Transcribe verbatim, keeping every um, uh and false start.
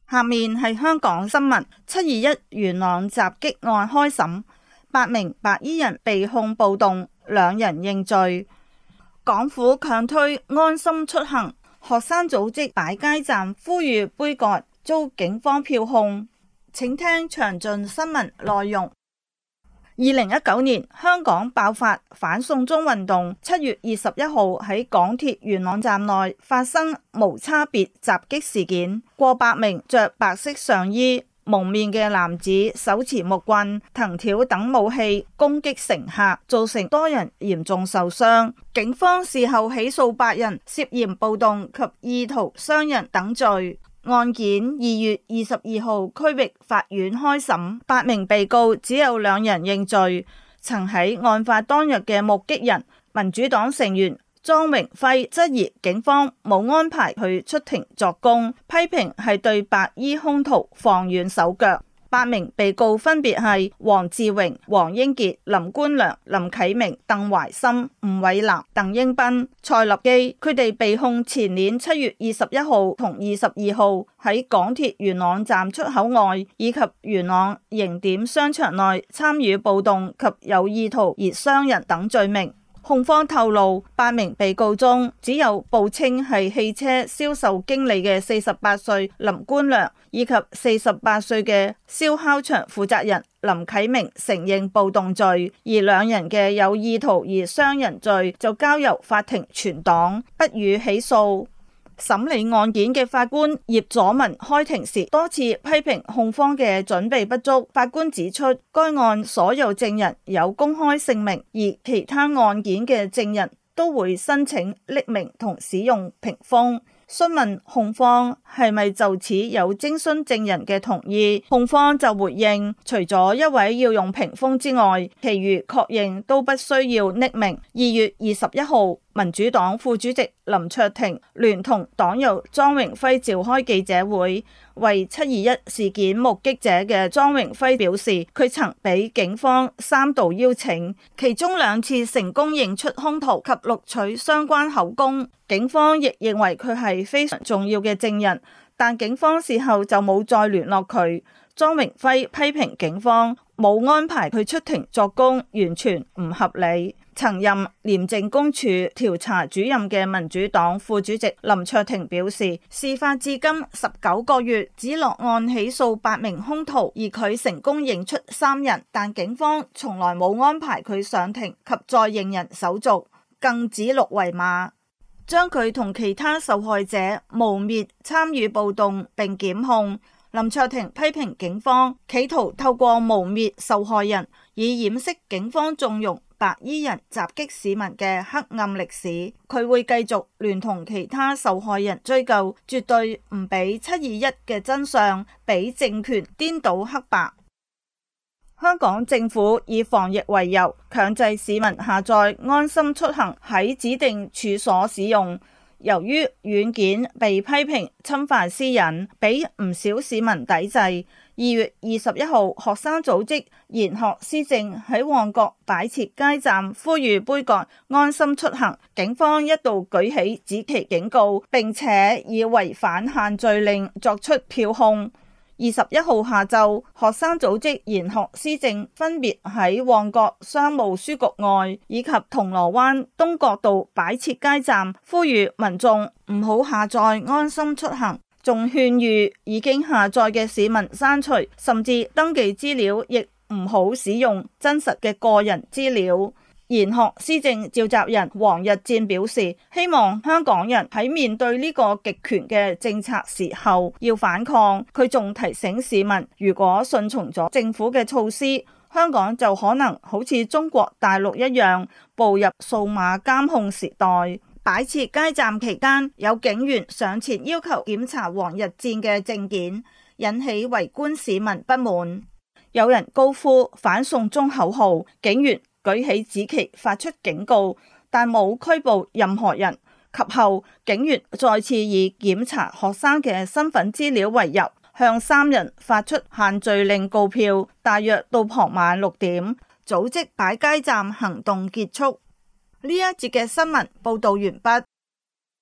下面係香港新聞。七二一元朗襲擊案開審，八名白衣人被控暴動，兩人認罪。港府強推安心出行，學生組織擺街站呼籲杯葛，遭警方票控。請聽詳盡新聞內容。二零一九年香港爆發反送中運動，七月二十一號喺港鐵元朗站內發生無差別襲擊事件，過百名着白色上衣、蒙面嘅男子手持木棍、藤條等武器攻擊乘客，造成多人嚴重受傷。警方事後起訴八人涉嫌暴動及意圖傷人等罪。案件二月二十二號區域法院開審，八名被告只有兩人認罪。曾喺案發當日嘅目擊人民主黨成員莊榮輝質疑警方冇安排佢出庭作供，批評係對白衣兇徒放軟手腳。八名被告分別係黃志榮、黃英傑、林官良、林啟明、鄧懷森、吳偉南、鄧英斌、蔡立基，佢哋被控前年七月二十一號同二十二號喺港鐵元朗站出口外以及元朗形點商場內參與暴動及有意圖而傷人等罪名。控方透露，八名被告中只有報稱係汽車銷售經理嘅四十八歲林官良以及四十八歲嘅燒烤場負責人林啟明承認暴動罪，而兩人嘅有意圖而傷人罪就交由法庭存檔，不予起訴。審理案件嘅法官葉佐文開庭時多次批評控方嘅準備不足。法官指出，該案所有證人有公開姓名，而其他案件嘅證人都會申請匿名同使用屏風。詢問控方係咪就此有徵詢證人嘅同意，控方就回應，除咗一位要用屏風之外，其餘確認都不需要匿名。二月二十一號，民主黨副主席林卓廷聯同黨友莊榮輝召開記者會，為七二一事件目擊者嘅莊榮輝表示，佢曾俾警方三度邀請，其中兩次成功認出兇徒及錄取相關口供。警方亦認為佢係非常重要嘅證人，但警方事後就冇再聯絡佢。莊榮輝批評警方冇安排佢出庭作供，完全唔合理。曾任廉政公署調查主任嘅民主黨副主席林卓廷表示，事發至今十九個月，只落案起訴八名兇徒，而佢成功認出三人，但警方從來冇安排佢上庭及再認人手續，更指鹿為馬，將佢同其他受害者誣衊參與暴動並檢控。林卓廷批評警方企圖透過誣衊受害人，以掩飾警方縱容白衣人襲擊市民嘅黑暗歷史。佢會繼續聯同其他受害人追究，絕對唔俾七二一嘅真相俾政權顛倒黑白。香港政府以防疫為由，強制市民下載安心出行喺指定處所使用。由於軟件被批評侵犯私隱，俾唔少市民抵制。二月二十一號，學生組織研學思政喺旺角擺設街站，呼籲杯葛安心出行。警方一度舉起紫旗警告，並且以違反限聚令作出票控。二十一號下晝，學生組織研學思政分別喺旺角商務書局外以及銅鑼灣東角道擺設街站，呼籲民眾唔好下載安心出行，仲勸喻已經下載嘅市民刪除，甚至登記資料亦唔好使用真實嘅個人資料。研學思政召集人黃日戰表示，希望香港人喺面對呢個極權嘅政策時候要反抗。佢仲提醒市民，如果順從咗政府嘅措施，香港就可能好似中國大陸一樣步入數碼監控時代。擺設街站期間，有警員上前要求檢查黃日戰嘅證件，引起圍觀市民不滿。有人高呼反送中口號，警員舉起紫旗發出警告，但冇拘捕任何人。及後警員再次以檢查學生嘅身份資料為由，向三人發出限聚令告票。大約到傍晚六點，組織擺街站行動結束。呢一節嘅新聞報道完畢。